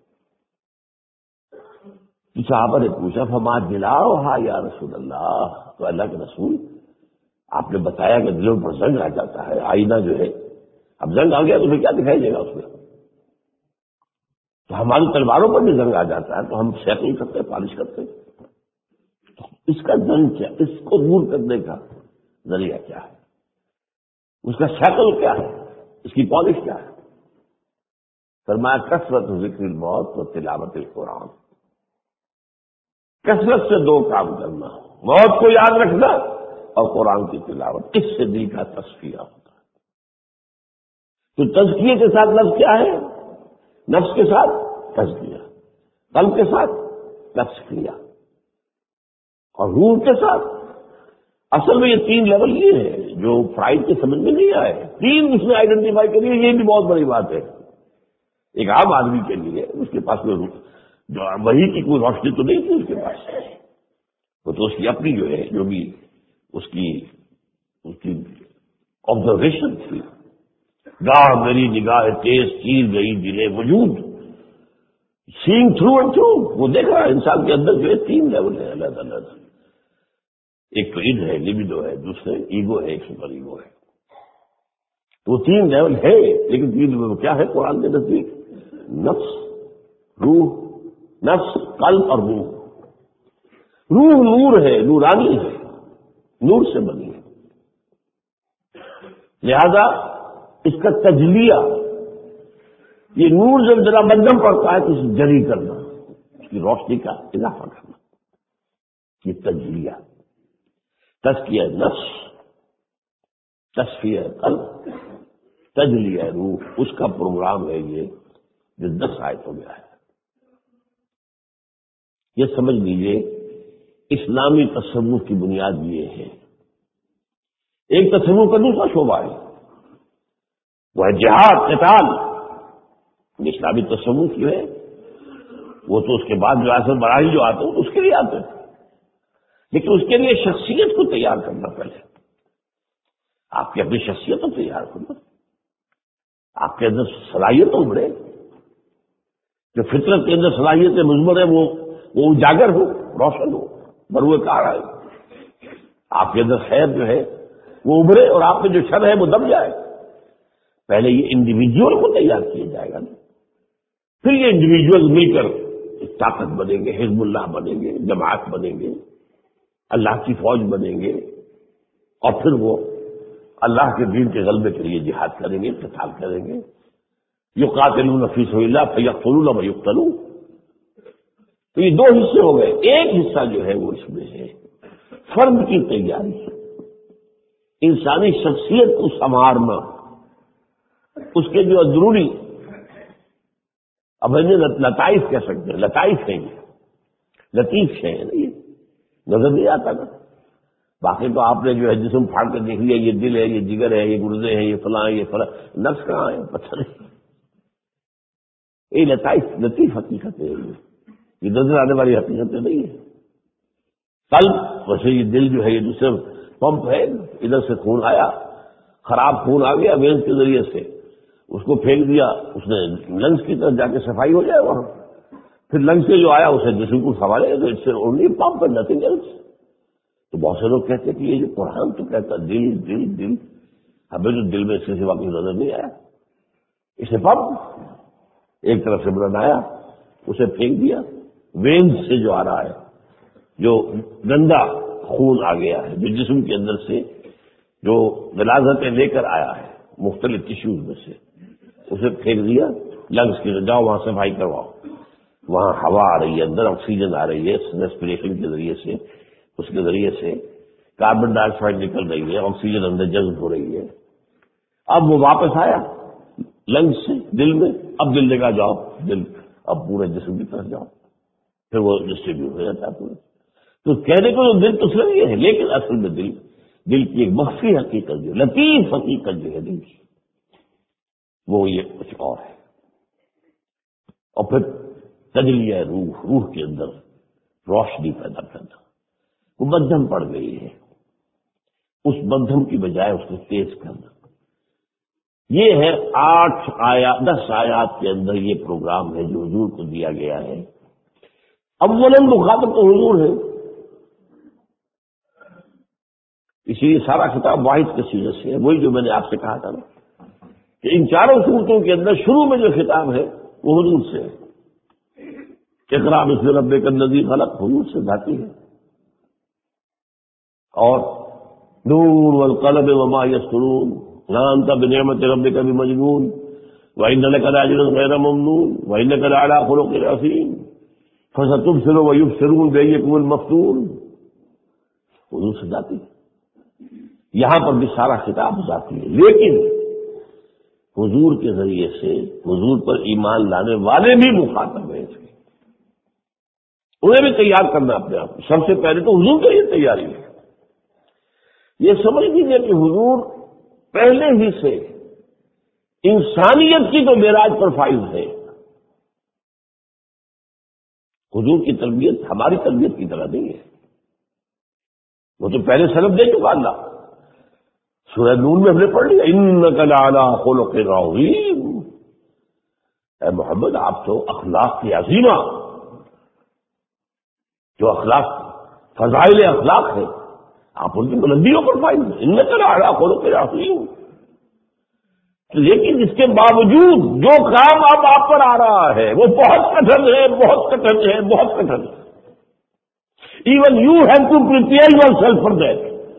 صحابہ نے پوچھا فما جلاؤہا یا رسول اللہ، تو اللہ کے رسول آپ نے بتایا کہ دلوں پر زنگ آ جاتا ہے، آئینہ جو ہے، اب زنگ آ گیا تو پھر کیا دکھائی دے گا اس میں. تو ہماری تلواروں پر بھی زنگ آ جاتا ہے تو ہم سیکل کرتے ہیں، پالش کرتے ہیں. تو اس کا زنگ کیا، اس کو دور کرنے کا ذریعہ کیا ہے، اس کا سیکل کیا ہے، اس کی پالش کیا ہے. فرمایا کثرت ذکر الموت و تلاوت القرآن. کثرت سے 2 کام کرنا، موت کو یاد رکھنا اور قرآن کی تلاوت. اس سے دل کا تصفیہ ہوتا ہے. تو تزکیے کے ساتھ لفظ کیا ہے، نفس کے ساتھ تزکیہ، قلب کے ساتھ تصفیہ، اور روح کے ساتھ. اصل میں یہ 3 لیول یہ ہے جو فرائڈ کے سمجھ میں نہیں آئے. 3 اس نے آئیڈینٹیفائی کری، یہ بھی بہت بڑی بات ہے. ایک عام آدمی کے لیے اس کے پاس کوئی جو وہی کی کوئی روشنی تو نہیں تھی اس کے پاس، وہ تو اس کی اپنی جو ہے، جو بھی اس کی آبزرویشن تھی. گاہ میری نگاہ تیز چیر گئی دلے وجود، سینگ تھرو اینڈ تھرو. وہ دیکھ رہا ہے انسان کے اندر جو ہے 3 لیول ہے اللہ تعالیٰ. ایک تو اِد ہے، لبیڈو ہے، دوسرے ایگو ہے، ایک سپر ایگو ہے. تو 3 لیول ہے، لیکن 3 لیول کیا ہے قرآن کے نزدیک؟ نفس، روح، نفس، قلب اور روح. روح نور ہے، نورانی ہے، نور سے بنی ہے، لہذا اس کا تجلیہ، یہ نور جب ذرا مدھم پڑتا ہے تو اسے جری کرنا، اس کی روشنی کا اضافہ کرنا، یہ تجلیہ، تزکیہ نفس، تصفیہ قلب، تجلیہ روح، اس کا پروگرام ہے یہ جو 10 آیتوں میں ہے۔ یہ سمجھ لیجئے اسلامی تصوف کی بنیاد یہ ہے۔ ایک تصوف کا دوسرا شعبہ ہے، وہ ہے جہاد، قتال۔ اسلامی تصوف جو ہے وہ تو اس کے بعد جو اثر بڑھائی جو آتے ہیں اس کے لیے آتے ہیں، لیکن اس کے لیے شخصیت کو تیار کرنا پہلے، آپ کی اپنی شخصیت کو تیار کرنا، آپ کے اندر صلاحیت ابھرے، جو فطرت کے اندر صلاحیتیں مضمر ہے وہ اجاگر ہو، روشن ہو، بروئے کار آئے، آپ کے اندر خیر جو ہے وہ ابھرے اور آپ میں جو شر ہے وہ دب جائے۔ پہلے یہ انڈیویجول کو تیار کیا جائے گا، پھر یہ انڈیویجول مل کر ایک طاقت بنیں گے، حزب اللہ بنیں گے، جماعت بنیں گے، اللہ کی فوج بنیں گے، اور پھر وہ اللہ کے دین کے غلبے کے لیے جہاد کریں گے، قتال کریں گے۔ یقاتلون فی سبیل اللہ فیقتلون ویقتلون۔ تو یہ 2 حصے ہو گئے۔ ایک حصہ جو ہے وہ اس میں ہے فرد کی تیاری، انسانی شخصیت کو سنوارنا، اس کے جو اندرونی، اب لطائف کہہ سکتے ہیں، لطائف ہیں یہ، لطیف شے ہے نا، یہ نظر نہیں آتا نا۔ باقی تو آپ نے جو ہے جسم پھاڑ کے دیکھ لیا، یہ دل ہے، یہ جگر ہے، یہ گردے ہیں، یہ فلاں، یہ فلاں، نفس کہاں ہے پتہ نہیں۔ یہ لطیف حقیقت ہے، یہ نظر آنے والی حقیقت نہیں ہے۔ قلب ویسے یہ دل جو ہے یہ دوسرے پمپ ہے، ادھر سے خون آیا، خراب خون آ گیا وینز کے ذریعے سے، اس کو پھینک دیا، اس نے لنگس کی طرف جا کے صفائی ہو جائے وہاں، پھر لنگس سے جو آیا اسے جسم کو سنبھالے، تو اس سے only pump and nothing else. تو بہت سے لوگ کہتے ہیں کہ یہ جو قرآن تو کہتا دل دل دل، ہمیں جو دل میں اس کے سوا کوئی نظر نہیں آیا، اسے پمپ ایک طرف سے بلند آیا، اسے پھینک دیا، وینز سے جو آ رہا ہے، جو گندا خون آ گیا ہے، جو جسم کے اندر سے جو غلاظتیں لے کر آیا ہے مختلف ٹیشوز میں سے، اسے پھینک دیا لنگس کی، جاؤ وہاں صفائی کرواؤ، وہاں ہوا آ رہی ہے، اندر آکسیجن آ رہی ہے، ریسپریشن کے ذریعے سے، اس کے ذریعے سے کاربن ڈائی آکسائڈ نکل رہی ہے، آکسیجن اندر جذب ہو رہی ہے۔ اب وہ واپس آیا لنگس سے دل میں، اب دل لے جاؤ، دل اب پورے جسم کی طرف جاؤ، پھر وہ ڈسٹریبیوٹ ہو جاتا ہے پورے۔ تو کہنے کو تو دل تو صرف یہ ہے، لیکن اصل میں دل کی ایک مخفی حقیقت جو لطیف حقیقت جو ہے دل کی، وہ یہ کچھ اور ہے۔ اور پھر تجلیہ روح کے اندر روشنی پیدا کرنا، وہ مدھم پڑ گئی ہے، اس مدھم کی بجائے اس کو تیز کرنا، یہ ہے 10 آیات کے اندر یہ پروگرام ہے جو حضور کو دیا گیا ہے۔ اولاً مخاطب تو حضور ہے، اسی لیے سارا خطاب واحد کے سیرے سے ہے، وہی جو میں نے آپ سے کہا تھا نا کہ ان 4 صورتوں کے اندر شروع میں جو خطاب ہے وہ حضور سے ہے۔ اقرأ باسم ربک الذی خلق حضور سے ذاتی ہے، اور نون والقلم وما یسطرون ما انت بنعمت ربک بمجنون وانک لاجر غیر ممنون وانک لعلی خلق عظیم فستبصر ویبصرون بأیکم المفتون، حضور سے ذاتی ہے۔ یہاں پر بھی سارا خطاب ذاتی ہے، لیکن حضور کے ذریعے سے حضور پر ایمان لانے والے بھی مخاطب ہیں، اس کے انہیں بھی تیار کرنا اپنے آپ کو۔ سب سے پہلے تو حضور کا یہ تیاری ہے، یہ سمجھ لیجیے کہ حضور پہلے ہی سے انسانیت کی تو معراج پر فائز ہے۔ حضور کی تربیت ہماری تربیت کی طرح نہیں ہے، وہ تو پہلے سبب دے چکا اللہ۔ سورہ نون میں ہم نے پڑھ لیا انک لعلی خلق عظیم، اے محمد آپ تو اخلاق کی عظیمہ، جو اخلاق فضائل اخلاق ہے آپ ان کی بلندیوں پر فائز ہیں، انک لعلی خلق عظیم۔ لیکن اس کے باوجود جو کام اب آپ پر آ رہا ہے وہ بہت کٹھن ہے، بہت کٹھن ہے، بہت کٹھن ہے۔ Even you have to prepare yourself for that.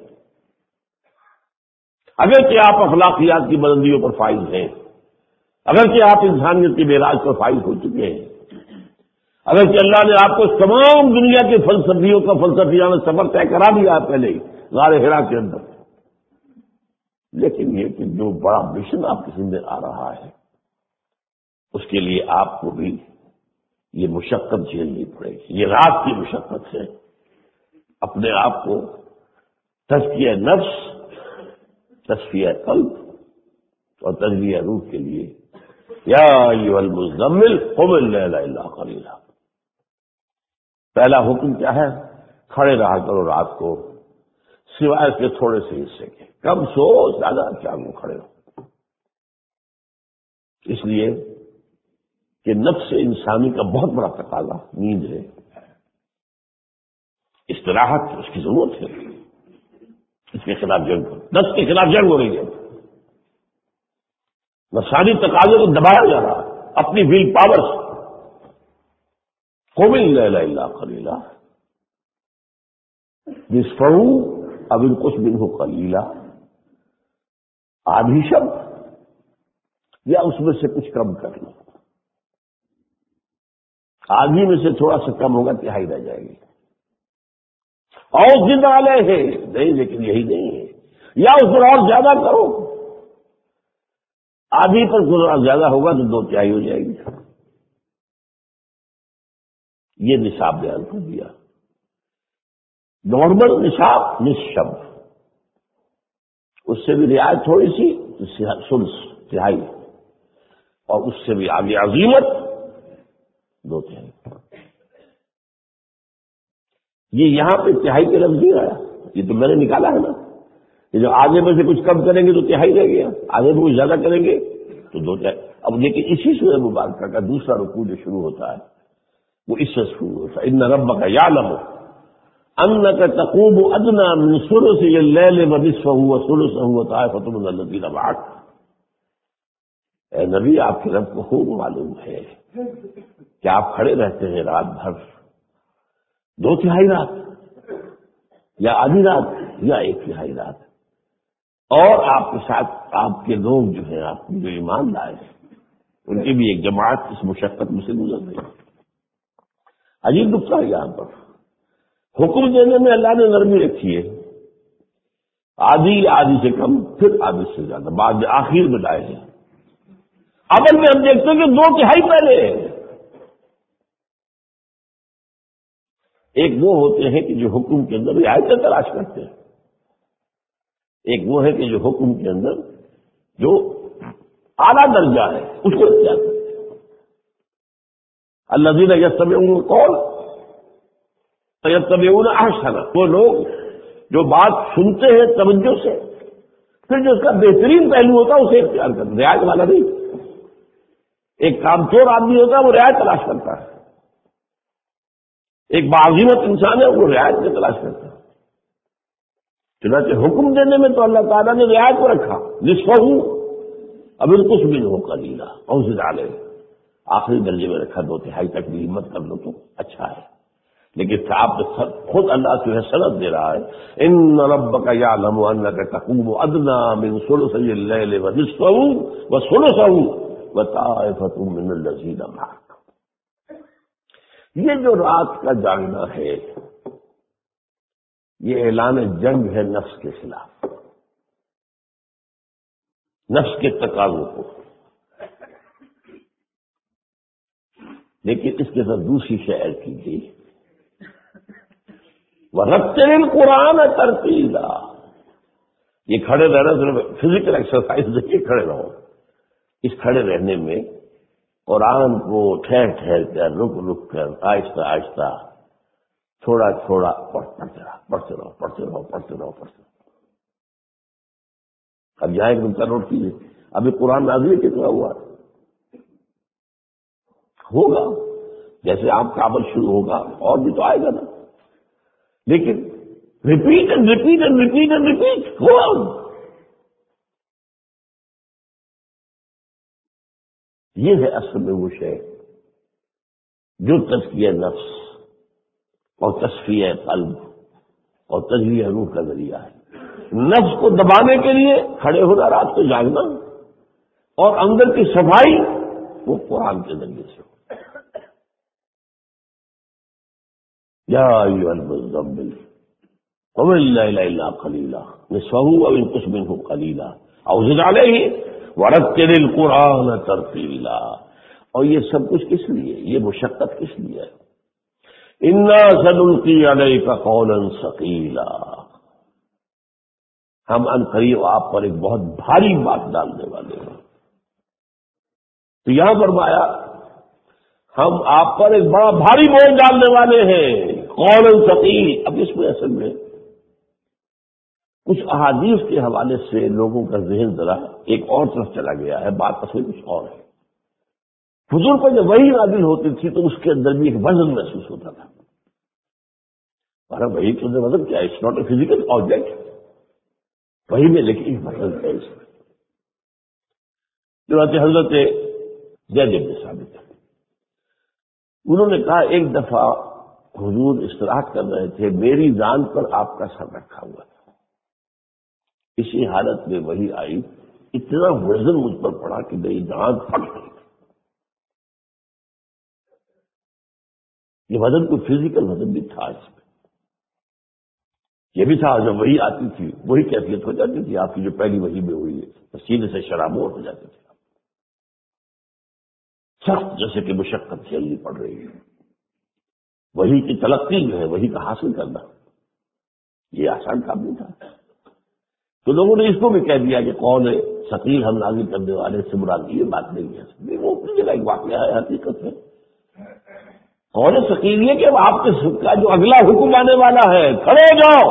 اگر کہ آپ اخلاقیات کی بلندیوں پر فائز ہیں، اگر کہ آپ انسانیت کے معراج پر فائز ہو چکے ہیں، اگر کہ اللہ نے آپ کو تمام دنیا کے فلسفیوں کا فلسفیانہ سفر طے کرا دیا پہلے ہی غار حرا کے اندر، لیکن یہ کہ جو بڑا مشن آپ کے سامنے آ رہا ہے اس کے لیے آپ کو بھی یہ مشقت جھیلنی پڑے گی. یہ رات کی مشقت ہے. اپنے آپ کو تزکیہ نفس، تصفیہ قلب اور تجزیہ روح کے لیے یا ایھا المزمل قم اللیل الا قلیلا. پہلا حکم کیا ہے؟ کھڑے رہا کرو رات کو سوائے اس کے تھوڑے سے حصے کے. کم سو، زیادہ کیا وہ کھڑے ہو. اس لیے کہ نفس انسانی کا بہت بڑا تقاضا نیند ہے، استراحت اس کی ضرورت ہے. اس کے خلاف جنگ، نفس کے خلاف جنگ ہو رہی ہے. نفسانی تقاضے کو دبایا جا رہا ہے اپنی ول پاور سے. قم اللیل الا قلیلا نصفہ او انقص منہ قلیلا. آدھی شب یا اس میں سے کچھ کم کر لو. آدھی میں سے تھوڑا سا کم ہوگا، تہائی رہ جائے گی. اور زد علیہ نہیں، لیکن یہی نہیں ہے، یا اس پر اور زیادہ کرو. آدھی پر گزرا زیادہ ہوگا تو 2/3 ہو جائے گی. یہ نصاب بیان کر دیا. نارمل نصاب نصف شب، اس سے بھی رعایت تھوڑی سی ثلث، تہائی، اور اس سے بھی آگے عظیمت 2/3. یہ یہاں پہ تہائی کے لفظ نہیں آیا، یہ تو میں نے نکالا ہے نا. یہ جو آگے میں سے کچھ کم کریں گے تو تہائی رہ گیا، آگے میں کچھ زیادہ کریں گے تو 2/3. اب لیکن اسی سورہ مبارکہ کا دوسرا رکوع جو شروع ہوتا ہے وہ اس سے شروع ہوتا ہے. ان ربک یعلم انک تقوم ادنی من ثلثی اللیل ونصفہ وثلثہ وطائفۃ من الذین معک. اے نبی، آپ کے رب کو خوب معلوم ہے کہ آپ کھڑے رہتے ہیں رات بھر، 2/3 رات یا آدھی رات یا 1/3 رات، اور آپ کے ساتھ آپ کے لوگ جو ہیں، آپ جو ایمان لائے ہیں، ان کی بھی ایک جماعت اس مشقت میں سے گزر رہی ہے. عجیب نقطہ ہے یہاں پر. حکم دینے میں اللہ نے نرمی رکھی ہے. آدھی سے کم، پھر آدھی سے زیادہ، بعد آخر میں لائے ہیں. اول میں ہم دیکھتے ہیں کہ 2/3 پہلے ہے. ایک وہ ہوتے ہیں کہ جو حکم کے اندر رعایتیں تلاش کرتے ہیں، ایک وہ ہے کہ جو حکم کے اندر جو اعلیٰ درجہ ہے اس کو اختیار کرتے ہیں. الذین یستمعون القول فیتبعون احسنہ. وہ لوگ جو بات سنتے ہیں توجہ سے، پھر جو اس کا بہترین پہلو ہوتا ہے اسے اختیار کرتے ہیں. رعایت والا نہیں. ایک کام چور آدمی ہوتا ہے وہ رعایت تلاش کرتا ہے، ایک باعزیمت انسان ہے وہ رعایت میں تلاش کرتا ہے. چنانچہ حکم دینے میں تو اللہ تعالیٰ نے رعایت کو رکھا. نصفہ اب انقص منہ قلیلا او زد علیہ، آخری درجے میں رکھا. 2/3 تک بھی ہمت کر لو تو اچھا ہے. لیکن آپ خود اللہ سے سند دے رہا ہے ان ربک یعلم انک تقوم ادنی من ثلثی اللیل ونصفہ وثلثہ وطائفۃ من الذین معک. یہ جو رات کا جاگنا ہے یہ اعلان جنگ ہے نفس کے خلاف، نفس کے تقاضوں کو. لیکن اس کے ساتھ دوسری شے کی گئی، وَرَتِّلِ الْقُرْآنَ تَرْتِیلًا. یہ کھڑے رہنا صرف فزیکل ایکسرسائز نہیں، کھڑے رہو. اس کھڑے رہنے میں قرآن کو ٹھہر ٹھہر کر، رک رک کر، آہستہ آہستہ، تھوڑا تھوڑا پڑھتے رہو. اب یہاں ایک نقطہ نوٹ کیجیے. ابھی قرآن نازل کتنا ہوگا جیسے آپ کا عمل شروع ہوگا اور بھی تو آئے گا نا. لیکن repeat and repeat and repeat and repeat ہوا. یہ ہے اصل میں وہ شے جو تزکیہ نفس اور تصفیہ قلب اور تجلیہ روح کا ذریعہ ہے۔ نفس کو دبانے کے لیے کھڑے ہونا، رات کو جاگنا، اور اندر کی صفائی وہ قرآن کے ذریعے سے ہو۔ یا ایھا المزمل قم اللیل الا قلیلا نصفہ او انقص منہ قلیلا او زد علیہ ورتل القرآن ترتیلا۔ اور یہ سب کچھ کس لیے؟ یہ مشقت کس لیے ہے؟ انا سنلقی علیک قولا ثقیلا، ہم ان قریب آپ پر ایک بہت بھاری بات ڈالنے والے ہیں۔ تو یہاں فرمایا ہم آپ پر ایک بڑا بھاری بوجھ ڈالنے والے ہیں، قولا ثقیل۔ اب اس میں اصل میں کچھ احادیث کے حوالے سے لوگوں کا ذہن ذرا ایک اور طرف چلا گیا ہے، بات اصل کچھ اور ہے۔ حضور پر جب وحی نازل ہوتی تھی تو اس کے اندر بھی ایک وزن محسوس ہوتا تھا۔ وہی تو وزن کیا ہے؟ It's not a physical object, وہی میں لیکن وزن ہے اس میں۔ چنانچہ حضرت زید بن ثابت انہوں نے کہا ایک دفعہ حضور استراحت کر رہے تھے، میری جان پر آپ کا سر رکھا ہوا تھا، اسی حالت میں وہی آئی، اتنا وزن مجھ پر پڑا کہ میری جان پھٹ گئی۔ یہ وزن کوئی فزیکل وزن بھی تھا اس میں، یہ بھی تھا جب وہی آتی تھی وہی کیفیت ہو جاتی تھی آپ کی جو پہلی وحی میں ہوئی ہے، سینے سے شرابور ہو جاتے تھے، سخت جیسے کہ مشقت جھیلنی پڑ رہی ہے۔ وحی کی تلقی جو ہے، وحی کا حاصل کرنا، یہ آسان کام نہیں تھا۔ تو لوگوں نے اس کو بھی کہہ دیا کہ قول ثقیل ہم نازل کرنے والے سے مراد یہ بات نہیں ہے، وہ اپنی جگہ ایک واقعہ ہے، حقیقت ہے۔ قول ثقیل یہ کہ اب آپ کے کا جو اگلا حکم آنے والا ہے، کھڑے ہو جاؤ،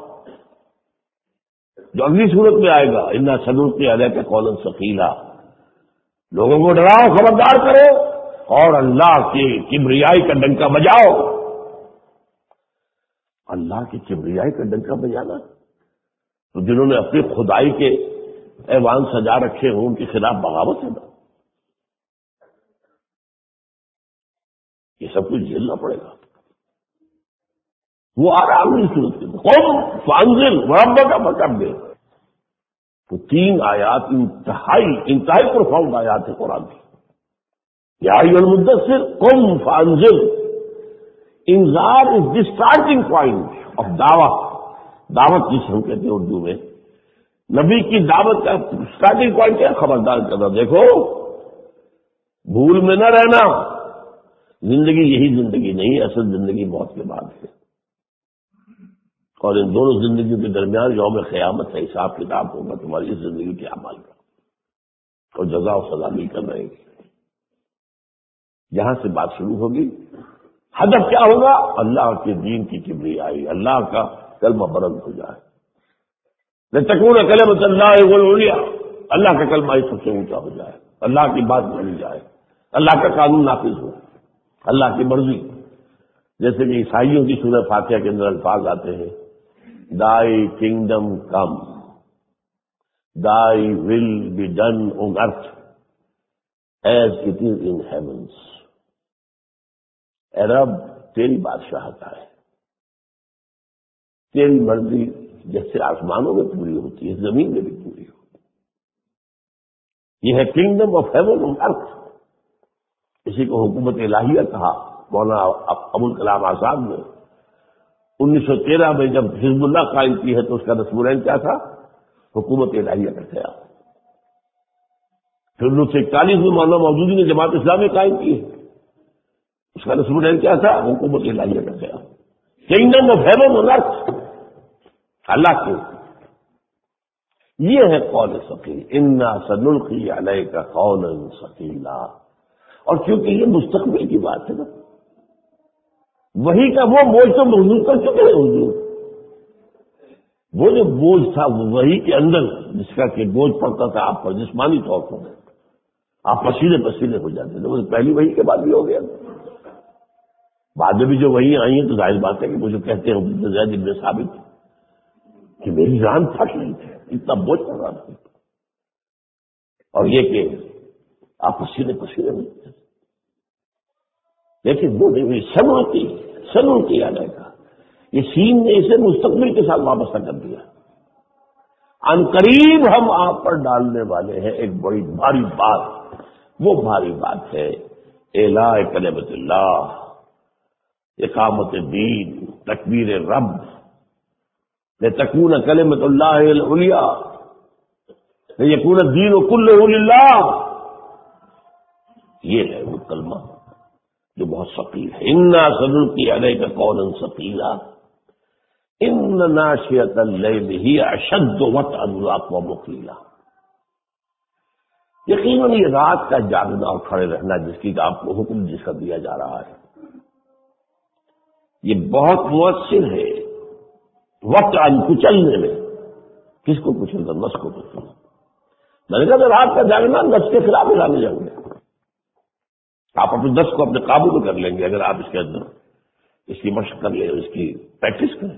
جو اگلی صورت میں آئے گا، انا سنلقی علیک قولا ثقیلا، لوگوں کو ڈراؤ، خبردار کرو، اور اللہ کی کبریائی کا ڈنکا بجاؤ۔ اللہ کی کبریائی کا ڈنکا بجانا، تو جنہوں نے اپنی خدائی کے ایوان سجا رکھے ہوں ان کے خلاف بغاوت ہے نا، یہ سب کچھ جھیلنا پڑے گا۔ وہ آ رہا اگلی صورت کے قوم فانزل وربک فکبر، تو 3 آیات انتہائی پروفاؤنڈ آیات ہے قرآن کی۔ یا ایھا المدثر قم فانزل، انذار is the starting point of دعوت جس ہم کہتے ہیں اردو میں، نبی کی دعوت کا اسٹارٹنگ پوائنٹ ہے خبردار کرنا۔ دیکھو بھول میں نہ رہنا، زندگی یہی زندگی نہیں ہے، اصل زندگی موت کے بعد ہے، اور ان دونوں زندگیوں کے درمیان یوم قیامت ہے، حساب کتاب ہوگا تمہاری اس زندگی کے اعمال کا، اور جزا و سزا بھی کر رہے گی۔ یہاں سے بات شروع ہوگی، ہدف کیا ہوگا؟ اللہ کے دین کی کبریائی، اللہ کا کلمہ بلند ہو جائے، لتکون کلمۃ اللہ هی العلیٰ، اللہ کا کلمہ ہی سب سے اونچا ہو جائے، اللہ کی بات مانی جائے، اللہ کا قانون نافذ ہو، اللہ کی مرضی۔ جیسے کہ عیسائیوں کی سورہ فاتحہ کے اندر الفاظ آتے ہیں، Thy kingdom come, Thy will be done on earth as it is in heavens۔ اے رب تیری بادشاہت آئے، تیری مرضی جیسے آسمانوں میں پوری ہوتی ہے زمین میں بھی پوری ہو۔ یہ ہے kingdom of heaven on earth, اسی کو حکومت الہیہ کہا مولانا ابوالکلام آزاد نے۔ 1913 میں جب حزب اللہ قائم کی ہے تو اس کا رسم العین کیا تھا؟ حکومت الہیہ کا قیام۔ پھر 1941 میں مولانا مودودی نے جماعت اسلامی قائم کی ہے، اس کا رسم العین کیا تھا؟ حکومت الہیہ کا قیام، kingdom of heaven on earth, Allah کو۔ یہ ہے قول ثقیل، انا سنلقی علیک قولا ثقیلا۔ اور کیونکہ یہ مستقبل کی بات ہے نا، وہی کا وہ بوجھ تو محسوس کر چکے ہیں حضور، وہ جو بوجھ تھا وہی کے اندر جس کا کہ بوجھ پڑتا تھا آپ پر جسمانی طور پر، آپ پسینے پسینے ہو جاتے تھے، وہ پہلی وحی کے بعد بھی ہو گیا۔ بعد میں بھی جو وحی آئی ہیں تو ظاہر بات ہے کہ وہ جو کہتے ہیں زید بن ثابت کہ میری جان پھٹ رہی تھی، اتنا بوجھ پڑ رہا تھا، اور یہ کہ آپ پسینے پسینے ہوتے تھے، لیکن وہ نہیں ہوئی، سنلقی علیک، یہ سین نے اسے مستقبل کے ساتھ وابستہ کر دیا. ان قریب ہم آپ پر ڈالنے والے ہیں ایک بڑی بھاری بات. وہ بھاری بات ہے اعلاء کلمۃ اللہ، اقامت دین، تکبیر رب، لتکون کلمۃ اللہ العلیٰ، لیکون الدین کلہ للہ. یہ ہے وہ کلمہ جو بہت ثقیل ہے. انا سنلقی علیک قولا ثقیلا ان ناشئۃ اللیل ہی اشد وطئا واقوم قیلا. یقیناً یہ رات کا جاگنا اور کھڑے رہنا جس کی آپ کو حکم جس کا دیا جا رہا ہے یہ بہت مؤثر ہے. وطئا کچلنے میں. کس کو کچلنا؟ نفس کو کچلنا. میں نے کہا رات کا جاگنا نفس کے خلاف ہلانے جائیں گے. آپ اپنے نفس کو اپنے قابو میں کر لیں گے اگر آپ اس کے اندر اس کی مشق کر لیں، اس کی پریکٹس کریں.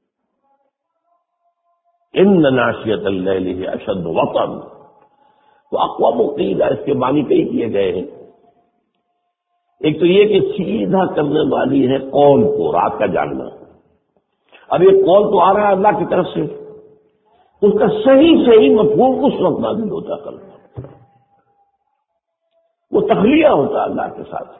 ان ناشئۃ اللیل ہی اشد وطئا واقوم قیلا. اس کے معنی کئی کیے گئے ہیں. ایک تو یہ کہ سیدھا کرنے والی ہے قول کو، رات کا جاگنا. اب یہ قول تو آ رہا ہے اللہ کی طرف سے، اس کا صحیح مفہوم اس وقت نازل ہوتا ہے قلب پر. وہ تخلیہ ہوتا ہے اللہ کے ساتھ.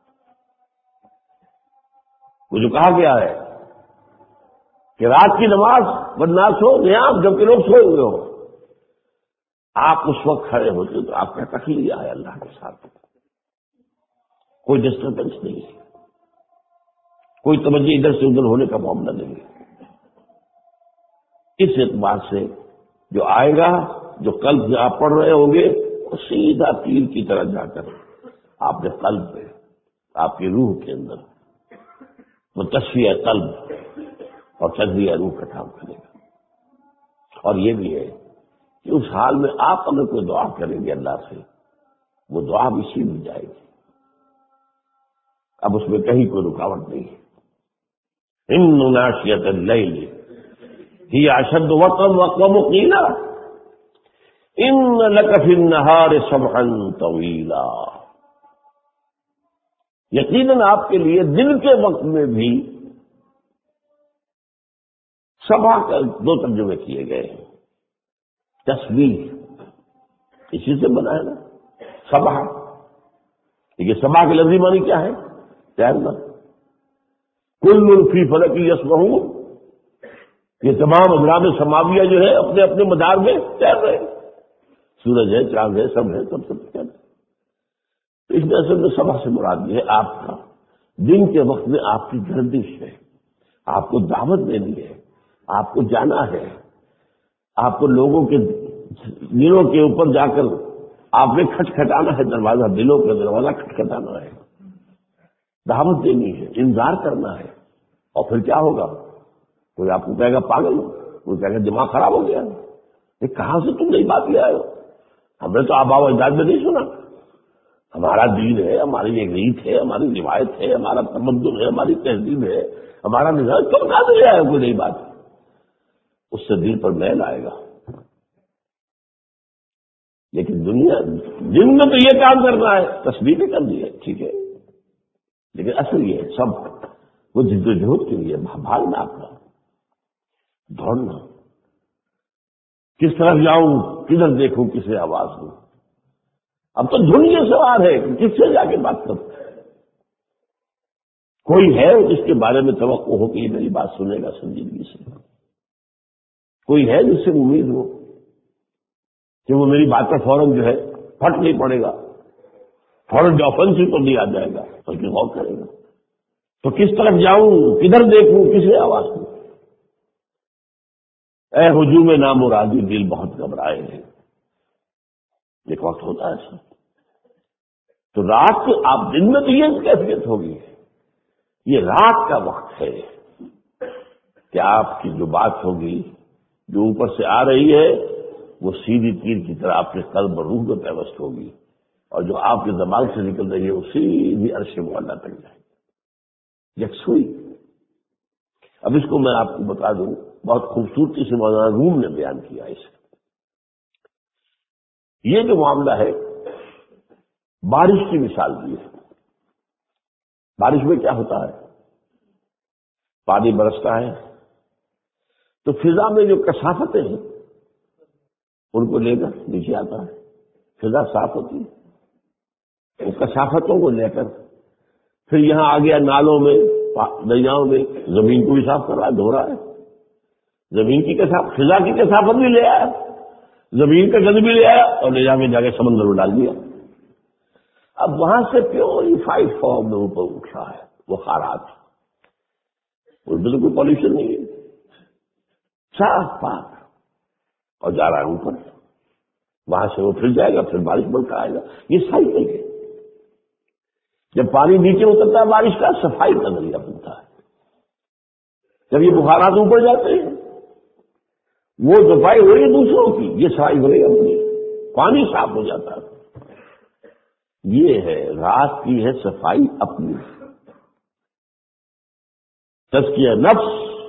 وہ جو کہا گیا ہے کہ رات کی نماز والناس ہو نیام، جبکہ لوگ سوئے ہوئے ہو، آپ اس وقت کھڑے ہوتے تو آپ کا تخلیہ ہے اللہ کے ساتھ. کوئی ڈسٹربنس نہیں ہے، کوئی توجہ ادھر سے ادھر ہونے کا معاملہ نہیں ہے. اس اعتبار سے جو آئے گا، جو قلب سے آپ پڑھ رہے ہوں گے، وہ سیدھا تیر کی طرح جا کر آپ کے قلب میں، آپ کی روح کے اندر وہ تصفیہ قلب اور تجزیہ روح کا کام کرے گا. اور یہ بھی ہے کہ اس حال میں آپ اگر کوئی دعا کریں گے اللہ سے، وہ دعا بھی سیدھی جائے گی. اب اس میں کہیں کوئی رکاوٹ نہیں ہے. ان ناشئۃ اللیل ہی اشد وطئا واقوم قیلا ان لک فی النہار سبحا طویلا. یقیناً آپ کے لیے دن کے وقت میں بھی سبحا کا دو ترجمے کیے گئے ہیں. تسبیح اسی سے بنا ہے نا سبحا. لیکن سبحا کے لفظی معنی کیا ہے؟ تیرنا. کل فی فلک یسبحون. یہ تمام اجرام سماویہ جو ہے اپنے اپنے مدار میں تیر رہے ہیں. سورج ہے، چاند ہے، سب ہے، سب تیر رہے. اس میں اصل میں سبحا سے مراد یہ ہے آپ کا دن کے وقت میں آپ کی گردش ہے. آپ کو دعوت دینی ہے، آپ کو جانا ہے، آپ کو لوگوں کے دلوں کے اوپر جا کر آپ نے کھٹکھٹانا ہے دروازہ، دلوں کا دروازہ کھٹکھٹانا ہے، دعوت دینی ہے، انذار کرنا ہے. اور پھر کیا ہوگا؟ کوئی آپ کو کہے گا پاگل ہو، کوئی کہے گا دماغ خراب ہو گیا. یہ کہاں سے تم نئی بات لے آئے ہو؟ ہم نے تو آباء و اجداد میں نہیں سنا. ہمارا دین ہے، ہماری ایک ریت ہے، ہماری روایت ہے، ہمارا تمدن ہے، ہماری تہذیب ہے، ہمارا نظام. تم کہاں سے لے آئے ہو کوئی نئی بات؟ اس سے دل پر میل آئے گا. لیکن دنیا دن میں تو یہ کام کرنا ہے، تصویریں کر دی ہے، ٹھیک ہے، لیکن اصل یہ ہے سب وہ جد و جہد کے لیے بھاگنا، آپ کا دوڑنا. کس طرف جاؤں، کدھر دیکھوں، کسے آواز دوں. اب تو دھن یہ سوال ہے کہ کس سے جا کے بات کروں. کوئی ہے جس کے بارے میں توقع ہو کہ یہ میری بات سنے گا سنجیدگی سے؟ کوئی ہے جس سے امید ہو کہ وہ میری بات پر فوراً جو ہے پھٹ نہیں پڑے گا، فوراً جو آفنسو پر نہیں آ جائے گا، بلکہ غور کرے گا. تو کس طرف جاؤں، کدھر دیکھوں، کسے آواز دوں؟ اے ہجوم نامرادی دل بہت گھبرائے ہیں. ایک وقت ہوتا ہے ایسا. تو رات کو آپ دن میں تو یہ کیفیت ہوگی، یہ رات کا وقت ہے کہ آپ کی جو بات ہوگی جو اوپر سے آ رہی ہے وہ سیدھی تیر کی طرح آپ کے قلب اور روح میں پیوست ہوگی، اور جو آپ کے دماغ سے نکل رہی ہے وہ سیدھی عرش معلیٰ تک جائے گی، یکسوئی. اب اس کو میں آپ کو بتا دوں، بہت خوبصورتی سے مولانا روم نے بیان کیا اسے. یہ جو معاملہ ہے بارش کی مثال دی ہے. بارش میں کیا ہوتا ہے؟ پانی برستا ہے تو فضا میں جو کثافتیں ہیں ان کو لے کر نیچے آتا ہے، فضا صاف ہوتی ہے، ان کثافتوں کو لے کر پھر یہاں آ گیا نالوں میں، دریاؤں میں، زمین کو بھی صاف کر رہا ہے، دھو رہا ہے، زمین کی کثافت، فضا کی کثافت بھی لے آیا، زمین کا گند بھی لے آیا اور لے جا کے سمندر میں ڈال دیا۔ اب وہاں سے پیوریفائڈ فارم میں اوپر اٹھا ہے وہ خارات، اس میں تو کوئی پالوشن نہیں ہے، صاف پاک، اور جا رہا ہے اوپر، وہاں سے وہ پھر جائے گا، پھر بارش بن کر آئے گا، یہ سائیکل ہے۔ جب پانی نیچے اترتا ہے بارش کا، صفائی کا ذریعہ بنتا ہے، جب یہ بخارات اوپر جاتے ہیں وہ صفائی ہو رہی ہے دوسروں کی، یہ صفائی ہو رہی ہے اپنی، پانی صاف ہو جاتا ہے۔ یہ ہے رات کی ہے صفائی اپنی، تزکیہ نفس،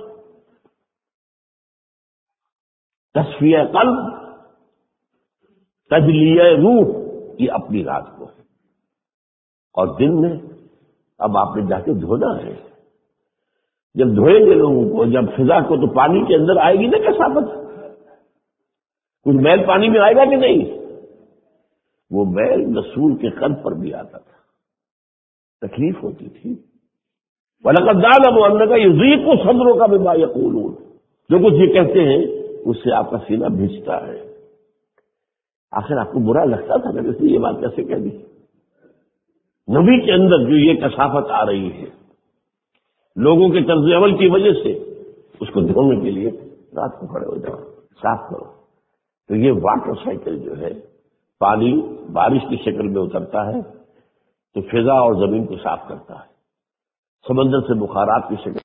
تصفیہ قلب، تجلیہ روح، یہ اپنی رات کو ہے۔ اور دن میں اب آپ نے جا کے دھونا ہے، جب دھوئیں گے لوگوں کو، جب فضا کو، تو پانی کے اندر آئے گی نا کثافت، کچھ میل پانی میں آئے گا کہ نہیں؟ وہ میل رسول کے قلب پر بھی آتا تھا، تکلیف ہوتی تھی۔ وَلَقَدْ نَعْلَمُ أَنَّكَ يُضِيقُ صَدْرُكَ بِمَا يَقُولُونَ، جو کچھ یہ کہتے ہیں اس سے آپ کا سینہ بھیجتا ہے۔ آخر آپ کو برا لگتا تھا کہ اس نے یہ بات کیسے کہہ دی؟ نبی کے اندر جو یہ کثافت آ رہی ہے لوگوں کے طرز عمل کی وجہ سے، اس کو دھونے کے لیے رات کو کھڑے ہو جاؤ، صاف کرو۔ تو یہ واٹر سائیکل جو ہے، پانی بارش کی شکل میں اترتا ہے تو فضا اور زمین کو صاف کرتا ہے، سمندر سے بخارات کی شکل